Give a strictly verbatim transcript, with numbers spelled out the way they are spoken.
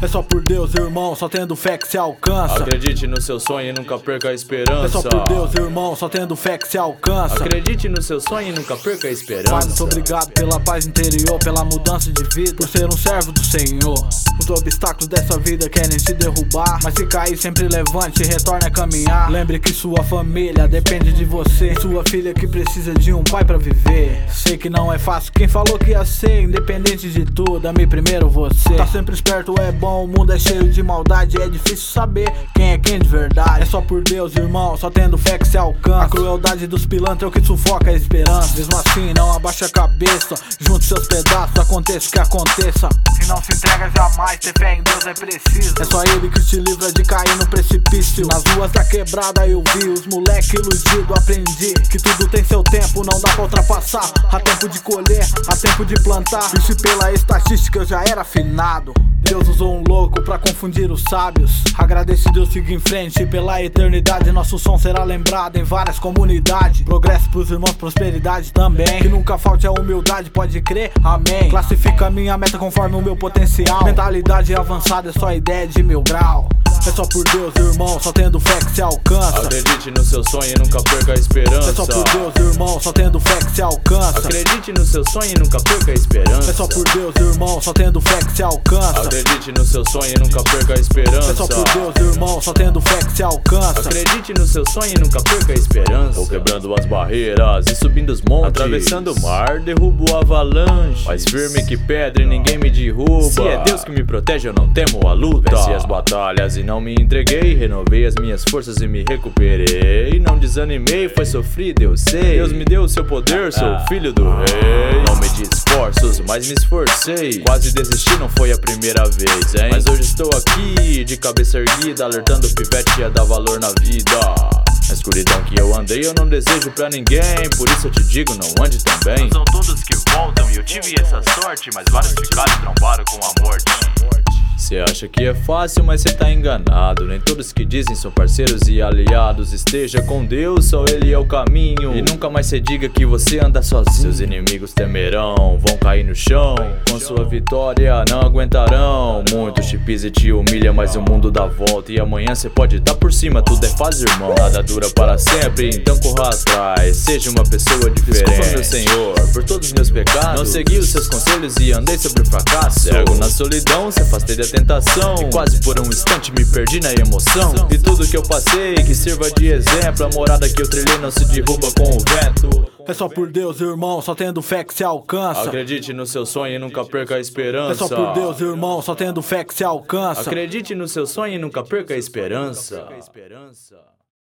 É só por Deus, irmão, só tendo fé que se alcança. Acredite no seu sonho e nunca perca a esperança. É só por Deus, irmão, só tendo fé que se alcança. Acredite no seu sonho e nunca perca a esperança. Pai, muito obrigado pela paz interior, pela mudança de vida, por ser um servo do Senhor. Os obstáculos dessa vida querem te derrubar, mas se cair sempre levante e retorne a caminhar. Lembre que sua família depende de você, sua filha que precisa de um pai pra viver. Sei que não é fácil, quem falou que ia ser? Independente de tudo, ame primeiro você. Tá sempre esperto é bom, o mundo é cheio de maldade, é difícil saber quem é quem de verdade. É só por Deus, irmão, só tendo fé que se alcança. A crueldade dos pilantras é o que sufoca a esperança. Mesmo assim, não abaixa a cabeça, junte seus pedaços, aconteça o que aconteça. Se não se entrega jamais, ter fé em Deus é preciso. É só Ele que te livra de cair no precipício. Nas ruas da quebrada eu vi os moleque iludido, aprendi que tudo tem seu tempo, não dá pra ultrapassar. Há tempo de colher, há tempo de plantar. E se pela estatística eu já era afinado, Deus usou um louco pra confundir os sábios. Agradeço Deus, siga em frente, pela eternidade nosso som será lembrado em várias comunidades. Progresso pros irmãos, prosperidade também, que nunca falte a humildade, pode crer, amém. Classifica a minha meta conforme o meu potencial. Mentalidade avançada é só ideia de mil grau. É só por Deus, irmão, só tendo fé que se alcança. Acredite no seu sonho e nunca perca a esperança. É só por Deus, irmão, só tendo fé que se alcança. Acredite no seu sonho e nunca perca a esperança. É só por Deus, irmão, só tendo fé que se alcança. Acredite no seu sonho e nunca perca a esperança. É só por Deus, irmão, só tendo fé que se alcança. Acredite no seu sonho e nunca perca a esperança. Vou quebrando as barreiras e subindo os montes, atravessando o mar, derrubo a avalanche. Mais firme que pedra e ninguém me derruba. Se é Deus que me protege, eu não temo a luta. Venci as batalhas e não me entreguei, renovei as minhas forças e me recuperei. Não desanimei, foi sofrido, eu sei. Deus me deu o seu poder, sou filho do rei. Não medi esforços, mas me esforcei. Quase desisti, não foi a primeira vez, hein? Mas hoje estou aqui, de cabeça erguida, alertando o pivete a dar valor na vida. Na escuridão que eu andei eu não desejo pra ninguém, por isso eu te digo, não ande também. Não são todos que voltam e eu tive essa sorte, mas vários ficaram e trombaram com a morte. Cê acha que é fácil, mas cê tá enganado. Nem todos que dizem são parceiros e aliados. Esteja com Deus, só Ele é o caminho. E nunca mais cê diga que você anda sozinho. Seus inimigos temerão, vão cair no chão. Com sua vitória não aguentarão. Muitos te pisa e te humilha, mas o mundo dá volta. E amanhã cê pode tá por cima, tudo é faz, irmão. Nada dura para sempre, então corra atrás. Seja uma pessoa diferente. Desculpa, meu Senhor, por todos os meus pecados. Não segui os seus conselhos e andei sobre o fracasso. Cego na solidão, se afastei da tentação, e quase por um instante me perdi na emoção. E tudo que eu passei que sirva de exemplo. A morada que eu trilhei não se derruba com o vento. É só por Deus, irmão, só tendo fé que se alcança. Acredite no seu sonho e nunca perca a esperança. É só por Deus, irmão, só tendo fé que se alcança. Acredite no seu sonho e nunca perca a esperança.